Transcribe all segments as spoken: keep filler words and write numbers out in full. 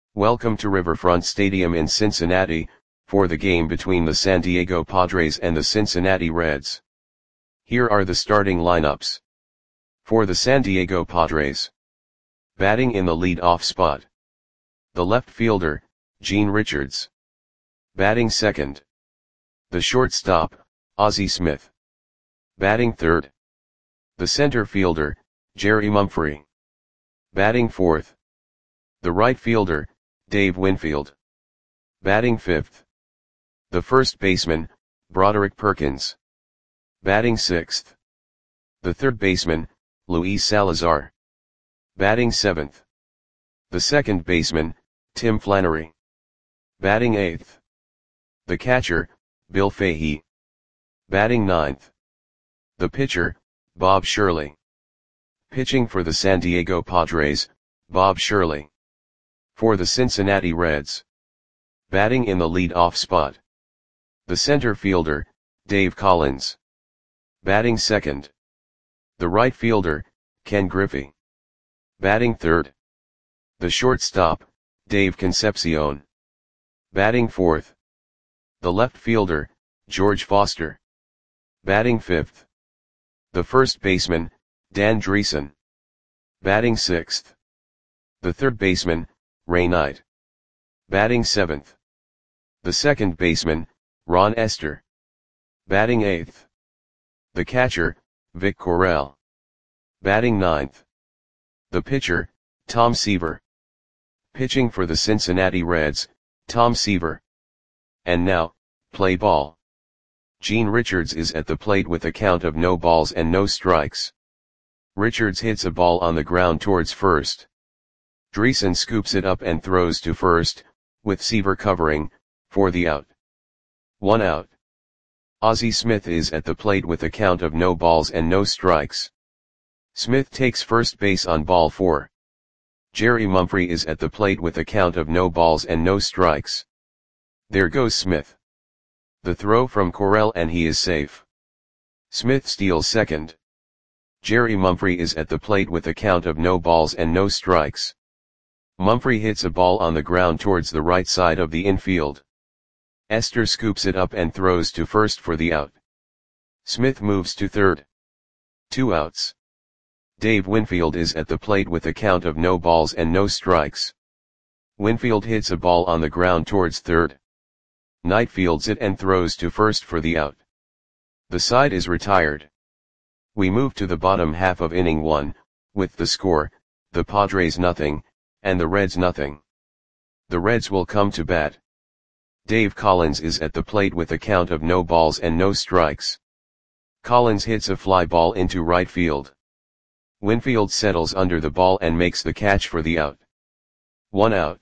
Welcome to Riverfront Stadium in Cincinnati, for the game between the San Diego Padres and the Cincinnati Reds. Here are the starting lineups. For the San Diego Padres. Batting in the lead-off spot. The left fielder, Gene Richards. Batting second. The shortstop, Ozzie Smith. Batting third. The center fielder, Jerry Mumphrey. Batting fourth. The right fielder, Dave Winfield. Batting fifth. The first baseman, Broderick Perkins. Batting sixth. The third baseman, Luis Salazar. Batting seventh. The second baseman, Tim Flannery. Batting eighth. The catcher, Bill Fahey. Batting ninth. The pitcher, Bob Shirley. Pitching for the San Diego Padres, Bob Shirley. For the Cincinnati Reds. Batting in the lead-off spot. The center fielder, Dave Collins. Batting second. The right fielder, Ken Griffey. Batting third. The shortstop, Dave Concepcion. Batting fourth. The left fielder, George Foster. Batting fifth. The first baseman, Dan Dreesen. Batting sixth. The third baseman, Ray Knight. Batting seventh. The second baseman, Ron Esther. Batting eighth. The catcher, Vic Correll. Batting ninth. The pitcher, Tom Seaver. Pitching for the Cincinnati Reds, Tom Seaver. And now, play ball. Gene Richards is at the plate with a count of no balls and no strikes. Richards hits a ball on the ground towards first. Dreesen scoops it up and throws to first, with Seaver covering, for the out. One out. Ozzie Smith is at the plate with a count of no balls and no strikes. Smith takes first base on ball four. Jerry Mumphrey is at the plate with a count of no balls and no strikes. There goes Smith. The throw from Correll and he is safe. Smith steals second. Jerry Mumphrey is at the plate with a count of no balls and no strikes. Mumphrey hits a ball on the ground towards the right side of the infield. Esther scoops it up and throws to first for the out. Smith moves to third. Two outs. Dave Winfield is at the plate with a count of no balls and no strikes. Winfield hits a ball on the ground towards third. Knight fields it and throws to first for the out. The side is retired. We move to the bottom half of inning one, with the score, the Padres nothing, and the Reds nothing. The Reds will come to bat. Dave Collins is at the plate with a count of no balls and no strikes. Collins hits a fly ball into right field. Winfield settles under the ball and makes the catch for the out. One out.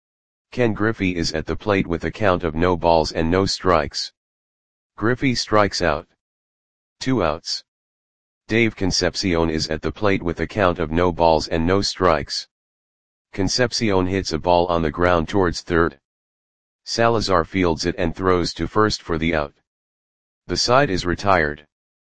Ken Griffey is at the plate with a count of no balls and no strikes. Griffey strikes out. Two outs. Dave Concepcion is at the plate with a count of no balls and no strikes. Concepcion hits a ball on the ground towards third. Salazar fields it and throws to first for the out. The side is retired.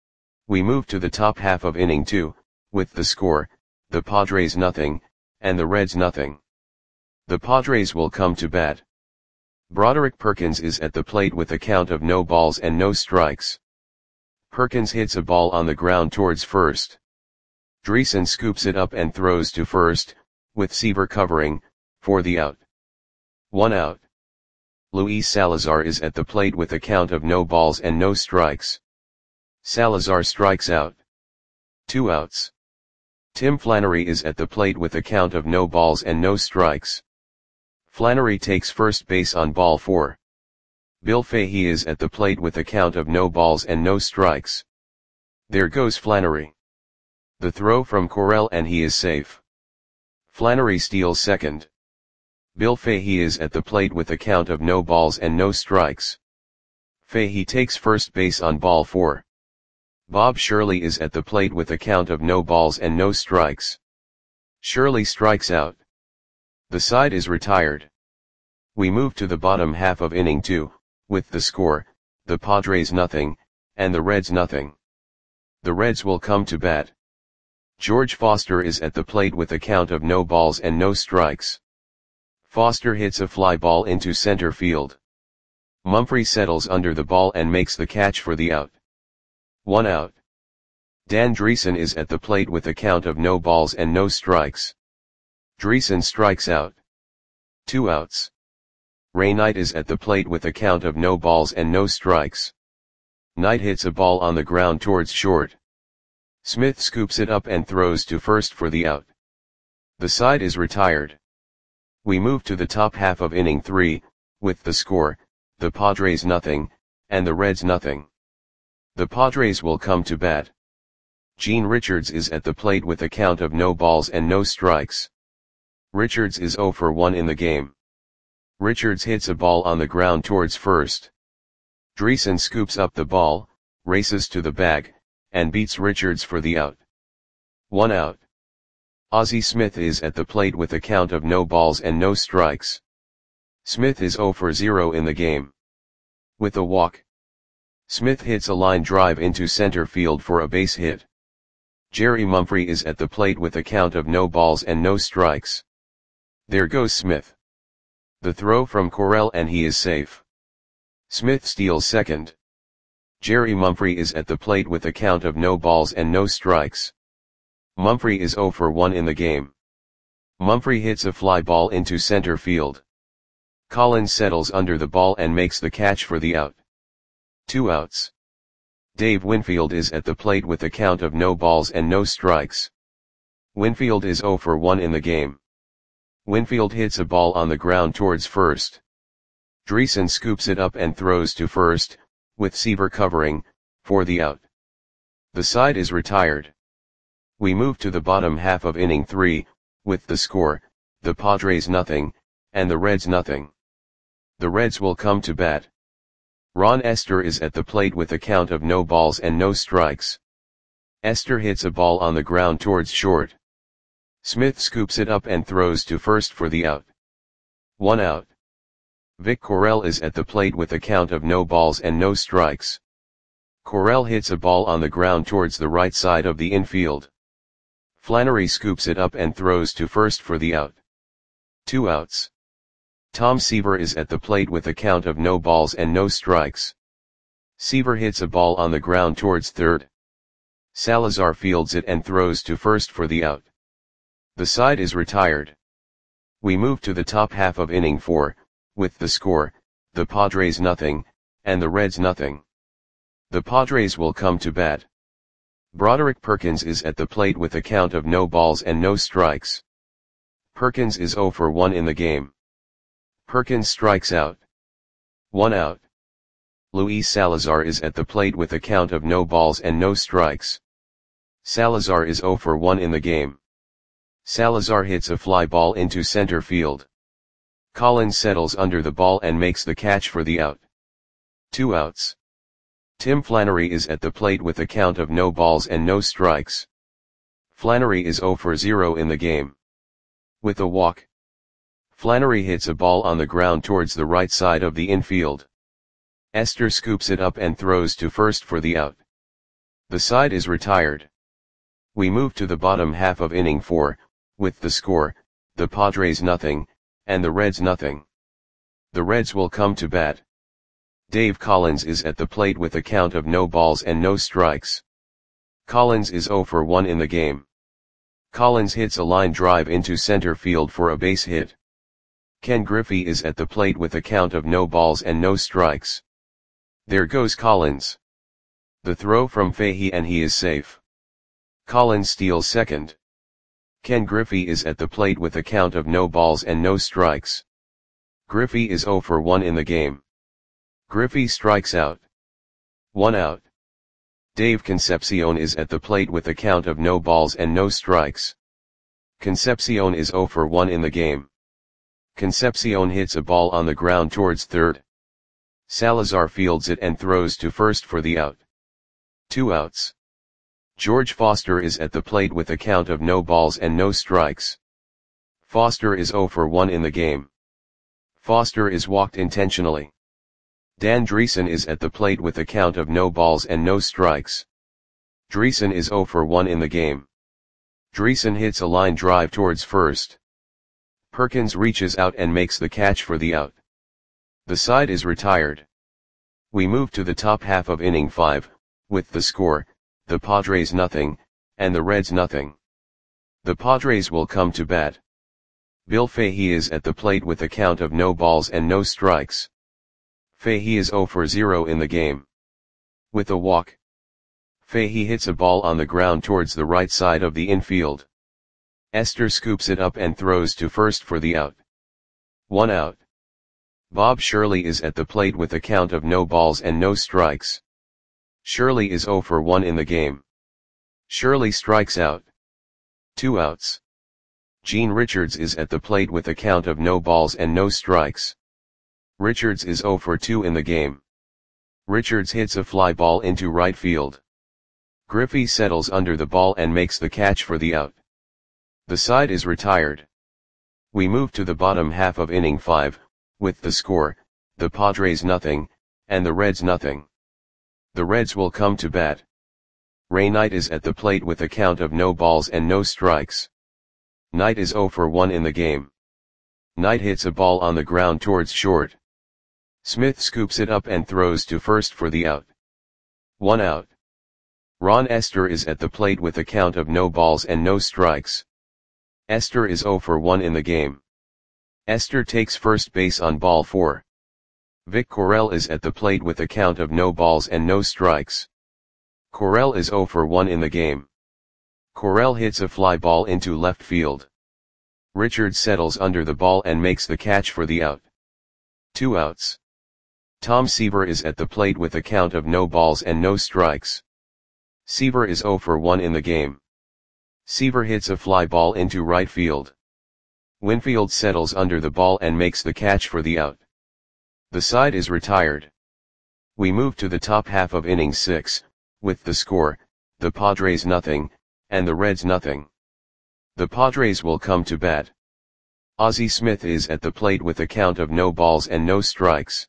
We move to the top half of inning two, with the score, the Padres nothing, and the Reds nothing. The Padres will come to bat. Broderick Perkins is at the plate with a count of no balls and no strikes. Perkins hits a ball on the ground towards first. Dreesen scoops it up and throws to first, with Seaver covering, for the out. One out. Luis Salazar is at the plate with a count of no balls and no strikes. Salazar strikes out. Two outs. Tim Flannery is at the plate with a count of no balls and no strikes. Flannery takes first base on ball four. Bill Fahey is at the plate with a count of no balls and no strikes. There goes Flannery. The throw from Correll and he is safe. Flannery steals second. Bill Fahey is at the plate with a count of no balls and no strikes. Fahey takes first base on ball four. Bob Shirley is at the plate with a count of no balls and no strikes. Shirley strikes out. The side is retired. We move to the bottom half of inning two, with the score, the Padres nothing, and the Reds nothing. The Reds will come to bat. George Foster is at the plate with a count of no balls and no strikes. Foster hits a fly ball into center field. Mumphrey settles under the ball and makes the catch for the out. One out. Dan Dreesen is at the plate with a count of no balls and no strikes. Dreesen strikes out. Two outs. Ray Knight is at the plate with a count of no balls and no strikes. Knight hits a ball on the ground towards short. Smith scoops it up and throws to first for the out. The side is retired. We move to the top half of inning three, with the score, the Padres nothing, and the Reds nothing. The Padres will come to bat. Gene Richards is at the plate with a count of no balls and no strikes. Richards is oh for one in the game. Richards hits a ball on the ground towards first. Dreesen scoops up the ball, races to the bag, and beats Richards for the out. One out. Ozzie Smith is at the plate with a count of no balls and no strikes. Smith is oh for zero in the game. With a walk, Smith hits a line drive into center field for a base hit. Jerry Mumphrey is at the plate with a count of no balls and no strikes. There goes Smith. The throw from Correll and he is safe. Smith steals second. Jerry Mumphrey is at the plate with a count of no balls and no strikes. Mumphrey is oh for one in the game. Mumphrey hits a fly ball into center field. Collins settles under the ball and makes the catch for the out. Two outs. Dave Winfield is at the plate with a count of no balls and no strikes. Winfield is oh for one in the game. Winfield hits a ball on the ground towards first. Dreesen scoops it up and throws to first, with Seaver covering, for the out. The side is retired. We move to the bottom half of inning three, with the score, the Padres nothing, and the Reds nothing. The Reds will come to bat. Ron Esther is at the plate with a count of no balls and no strikes. Esther hits a ball on the ground towards short. Smith scoops it up and throws to first for the out. One out. Vic Correll is at the plate with a count of no balls and no strikes. Correll hits a ball on the ground towards the right side of the infield. Flannery scoops it up and throws to first for the out. Two outs. Tom Seaver is at the plate with a count of no balls and no strikes. Seaver hits a ball on the ground towards third. Salazar fields it and throws to first for the out. The side is retired. We move to the top half of inning four, with the score, the Padres nothing, and the Reds nothing. The Padres will come to bat. Broderick Perkins is at the plate with a count of no balls and no strikes. Perkins is oh for one in the game. Perkins strikes out. One out. Luis Salazar is at the plate with a count of no balls and no strikes. Salazar is oh for one in the game. Salazar hits a fly ball into center field. Collins settles under the ball and makes the catch for the out. Two outs. Tim Flannery is at the plate with a count of no balls and no strikes. Flannery is oh for zero in the game. With a walk, Flannery hits a ball on the ground towards the right side of the infield. Esther scoops it up and throws to first for the out. The side is retired. We move to the bottom half of inning four, with the score, the Padres nothing, and the Reds nothing. The Reds will come to bat. Dave Collins is at the plate with a count of no balls and no strikes. Collins is oh for one in the game. Collins hits a line drive into center field for a base hit. Ken Griffey is at the plate with a count of no balls and no strikes. There goes Collins. The throw from Fahey and he is safe. Collins steals second. Ken Griffey is at the plate with a count of no balls and no strikes. Griffey is oh for one in the game. Griffey strikes out. One out. Dave Concepcion is at the plate with a count of no balls and no strikes. Concepcion is oh for one in the game. Concepcion hits a ball on the ground towards third. Salazar fields it and throws to first for the out. Two outs. George Foster is at the plate with a count of no balls and no strikes. Foster is oh for one in the game. Foster is walked intentionally. Dan Dreesen is at the plate with a count of no balls and no strikes. Dreesen is oh for one in the game. Dreesen hits a line drive towards first. Perkins reaches out and makes the catch for the out. The side is retired. We move to the top half of inning five, with the score, the Padres nothing, and the Reds nothing. The Padres will come to bat. Bill Fahey is at the plate with a count of no balls and no strikes. Fahey is zero for zero in the game. With a walk, Fahey hits a ball on the ground towards the right side of the infield. Esther scoops it up and throws to first for the out. One out. Bob Shirley is at the plate with a count of no balls and no strikes. Shirley is zero for one in the game. Shirley strikes out. Two outs. Gene Richards is at the plate with a count of no balls and no strikes. Richards is zero for two in the game. Richards hits a fly ball into right field. Griffey settles under the ball and makes the catch for the out. The side is retired. We move to the bottom half of inning five, with the score, the Padres nothing, and the Reds nothing. The Reds will come to bat. Ray Knight is at the plate with a count of no balls and no strikes. Knight is zero for one in the game. Knight hits a ball on the ground towards short. Smith scoops it up and throws to first for the out. One out. Ron Esther is at the plate with a count of no balls and no strikes. Esther is zero for one in the game. Esther takes first base on ball four. Vic Correll is at the plate with a count of no balls and no strikes. Correll is zero for one in the game. Correll hits a fly ball into left field. Richards settles under the ball and makes the catch for the out. Two outs. Tom Seaver is at the plate with a count of no balls and no strikes. Seaver is zero for one in the game. Seaver hits a fly ball into right field. Winfield settles under the ball and makes the catch for the out. The side is retired. We move to the top half of inning six, with the score, the Padres nothing, and the Reds nothing. The Padres will come to bat. Ozzie Smith is at the plate with a count of no balls and no strikes.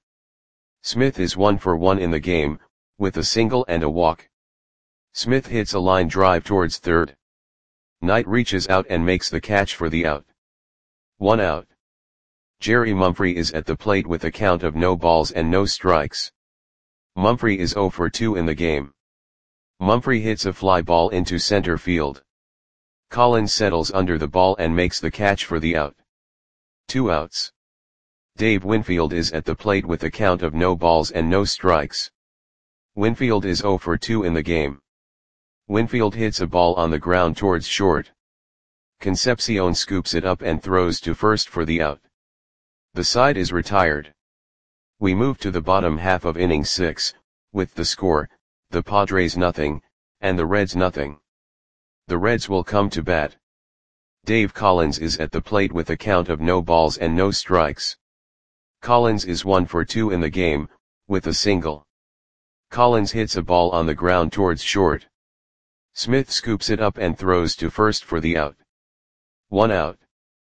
Smith is one for one in the game, with a single and a walk. Smith hits a line drive towards third. Knight reaches out and makes the catch for the out. One out. Jerry Mumphrey is at the plate with a count of no balls and no strikes. Mumphrey is zero for two in the game. Mumphrey hits a fly ball into center field. Collins settles under the ball and makes the catch for the out. Two outs. Dave Winfield is at the plate with a count of no balls and no strikes. Winfield is zero for two in the game. Winfield hits a ball on the ground towards short. Concepcion scoops it up and throws to first for the out. The side is retired. We move to the bottom half of inning six, with the score, the Padres nothing, and the Reds nothing. The Reds will come to bat. Dave Collins is at the plate with a count of no balls and no strikes. Collins is one for two in the game, with a single. Collins hits a ball on the ground towards short. Smith scoops it up and throws to first for the out. One out.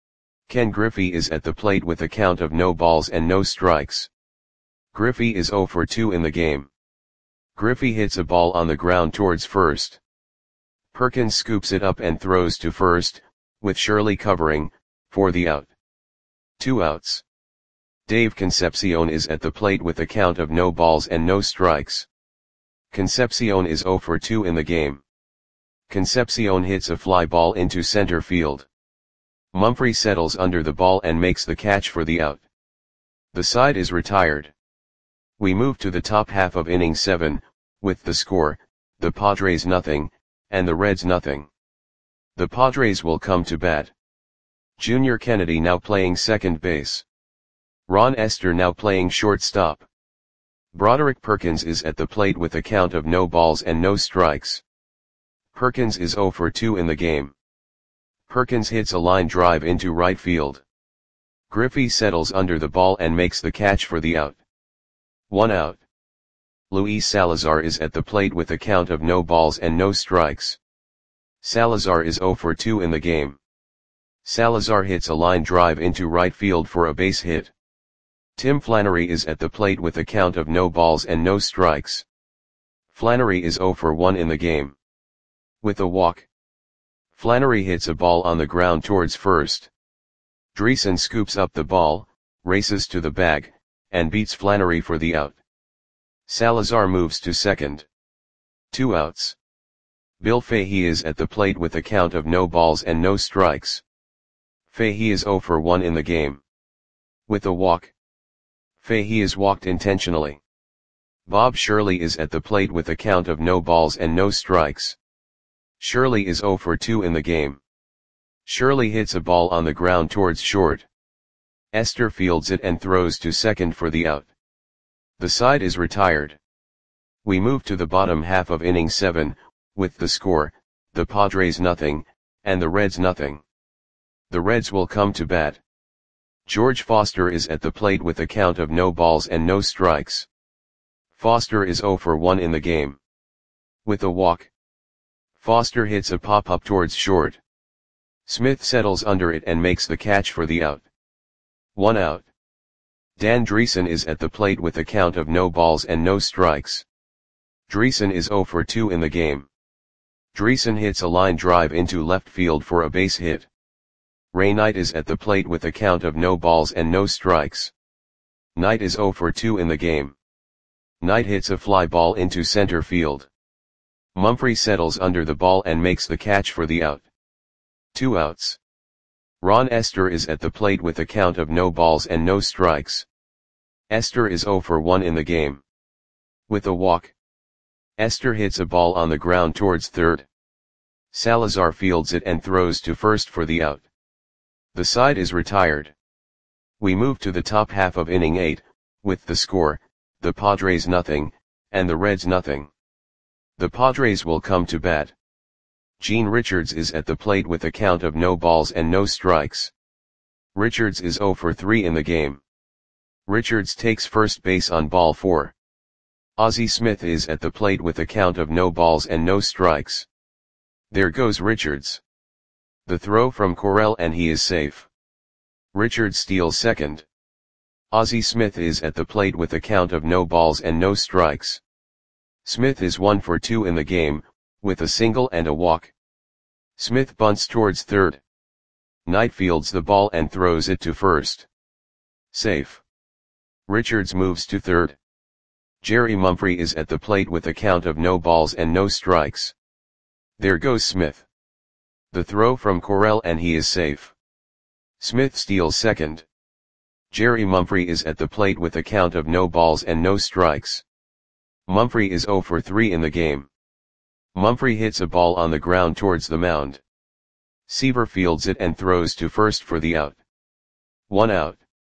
Ken Griffey is at the plate with a count of no balls and no strikes. Griffey is zero for two in the game. Griffey hits a ball on the ground towards first. Perkins scoops it up and throws to first, with Shirley covering, for the out. Two outs. Dave Concepcion is at the plate with a count of no balls and no strikes. Concepcion is zero for two in the game. Concepcion hits a fly ball into center field. Mumphrey settles under the ball and makes the catch for the out. The side is retired. We move to the top half of inning seven, with the score, the Padres nothing, and the Reds nothing. The Padres will come to bat. Junior Kennedy now playing second base. Ron Esther now playing shortstop. Broderick Perkins is at the plate with a count of no balls and no strikes. Perkins is zero for two in the game. Perkins hits a line drive into right field. Griffey settles under the ball and makes the catch for the out. One out. Luis Salazar is at the plate with a count of no balls and no strikes. Salazar is zero for two in the game. Salazar hits a line drive into right field for a base hit. Tim Flannery is at the plate with a count of no balls and no strikes. Flannery is zero for one in the game. With a walk, Flannery hits a ball on the ground towards first. Dreesen scoops up the ball, races to the bag, and beats Flannery for the out. Salazar moves to second. Two outs. Bill Fahey is at the plate with a count of no balls and no strikes. Fahey is oh for one in the game. With a walk. Fahey is walked intentionally. Bob Shirley is at the plate with a count of no balls and no strikes. Shirley is oh for two in the game. Shirley hits a ball on the ground towards short. Esther fields it and throws to second for the out. The side is retired. We move to the bottom half of inning seven, with the score, the Padres nothing, and the Reds nothing. The Reds will come to bat. George Foster is at the plate with a count of no balls and no strikes. Foster is oh for one in the game. With a walk. Foster hits a pop-up towards short. Smith settles under it and makes the catch for the out. One out. Dan Dreesen is at the plate with a count of no balls and no strikes. Dreesen is oh for two in the game. Dreesen hits a line drive into left field for a base hit. Ray Knight is at the plate with a count of no balls and no strikes. Knight is oh for two in the game. Knight hits a fly ball into center field. Mumphrey settles under the ball and makes the catch for the out. Two outs. Ron Esther is at the plate with a count of no balls and no strikes. Esther is oh for one in the game. With a walk. Esther hits a ball on the ground towards third. Salazar fields it and throws to first for the out. The side is retired. We move to the top half of inning eight, with the score, the Padres nothing, and the Reds nothing. The Padres will come to bat. Gene Richards is at the plate with a count of no balls and no strikes. Richards is oh for three in the game. Richards takes first base on ball four. Ozzie Smith is at the plate with a count of no balls and no strikes. There goes Richards. The throw from Correll and he is safe. Richards steals second. Ozzie Smith is at the plate with a count of no balls and no strikes. Smith is one for two in the game, with a single and a walk. Smith bunts towards third. Knight fields the ball and throws it to first. Safe. Richards moves to third. Jerry Mumphrey is at the plate with a count of no balls and no strikes. There goes Smith. The throw from Correll and he is safe. Smith steals second. Jerry Mumphrey is at the plate with a count of no balls and no strikes. Mumphrey is oh for three in the game. Mumphrey hits a ball on the ground towards the mound. Seaver fields it and throws to first for the out. One out.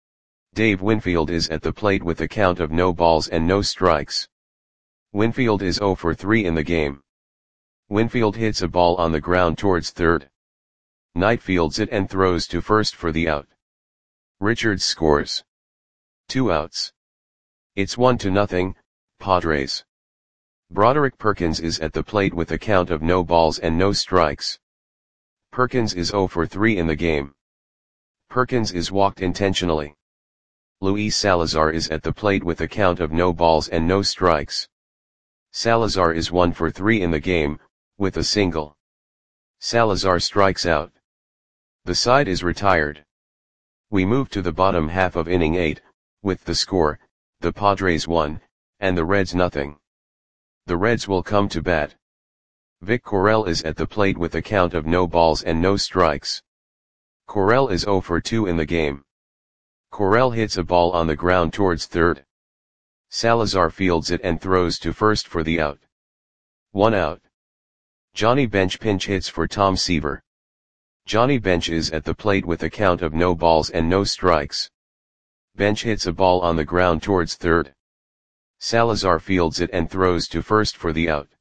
Dave Winfield is at the plate with a count of no balls and no strikes. Winfield is oh for three in the game. Winfield hits a ball on the ground towards third. Knight fields it and throws to first for the out. Richards scores. Two outs. It's one to nothing, Padres. Broderick Perkins is at the plate with a count of no balls and no strikes. Perkins is oh for three in the game. Perkins is walked intentionally. Luis Salazar is at the plate with a count of no balls and no strikes. Salazar is one for three in the game, with a single. Salazar strikes out. The side is retired. We move to the bottom half of inning eight, with the score, the Padres one, and the Reds nothing. The Reds will come to bat. Vic Correll is at the plate with a count of no balls and no strikes. Correll is oh for two in the game. Correll hits a ball on the ground towards third. Salazar fields it and throws to first for the out. One out. Johnny Bench pinch hits for Tom Seaver. Johnny Bench is at the plate with a count of no balls and no strikes. Bench hits a ball on the ground towards third. Salazar fields it and throws to first for the out.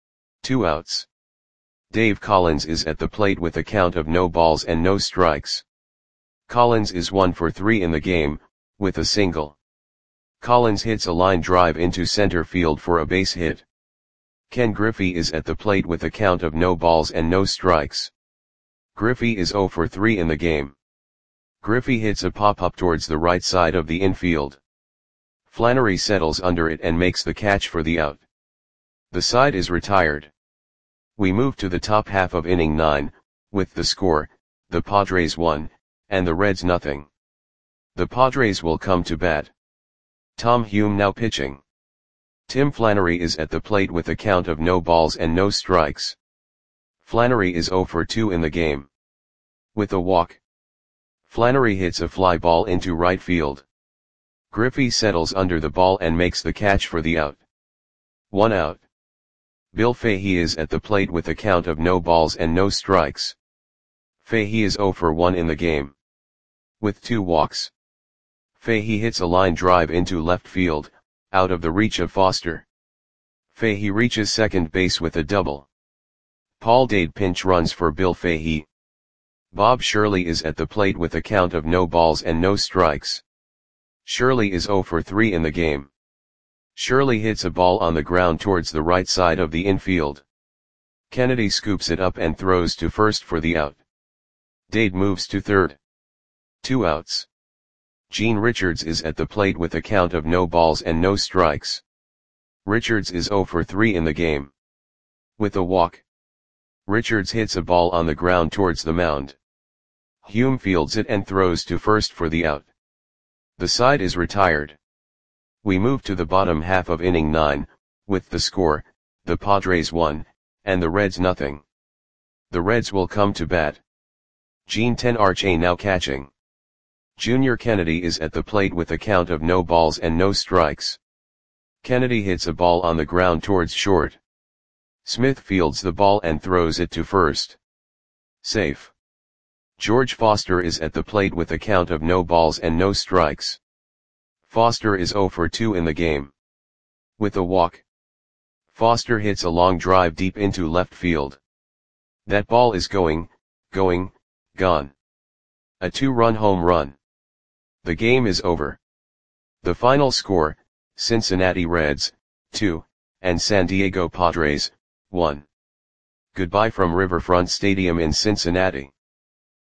Two outs. Dave Collins is at the plate with a count of no balls and no strikes. Collins is one for three in the game, with a single. Collins hits a line drive into center field for a base hit. Ken Griffey is at the plate with a count of no balls and no strikes. Griffey is oh for three in the game. Griffey hits a pop-up towards the right side of the infield. Flannery settles under it and makes the catch for the out. The side is retired. We move to the top half of inning nine, with the score, the Padres one, and the Reds nothing. The Padres will come to bat. Tom Hume now pitching. Tim Flannery is at the plate with a count of no balls and no strikes. Flannery is oh for two in the game. With a walk. Flannery hits a fly ball into right field. Griffey settles under the ball and makes the catch for the out. One out. Bill Fahey is at the plate with a count of no balls and no strikes. Fahey is oh for one in the game. With two walks. Fahey hits a line drive into left field, out of the reach of Foster. Fahey reaches second base with a double. Paul Dade pinch runs for Bill Fahey. Bob Shirley is at the plate with a count of no balls and no strikes. Shirley is oh for three in the game. Shirley hits a ball on the ground towards the right side of the infield. Kennedy scoops it up and throws to first for the out. Dade moves to third. Two outs. Gene Richards is at the plate with a count of no balls and no strikes. Richards is oh for three in the game. With a walk. Richards hits a ball on the ground towards the mound. Hume fields it and throws to first for the out. The side is retired. We move to the bottom half of inning nine, with the score, the Padres one, and the Reds nothing. The Reds will come to bat. Gene Tenarche now catching. Junior Kennedy is at the plate with a count of no balls and no strikes. Kennedy hits a ball on the ground towards short. Smith fields the ball and throws it to first. Safe. George Foster is at the plate with a count of no balls and no strikes. Foster is oh for two in the game. With a walk. Foster hits a long drive deep into left field. That ball is going, going, gone. A two-run home run. The game is over. The final score, Cincinnati Reds, two, and San Diego Padres, one. Goodbye from Riverfront Stadium in Cincinnati.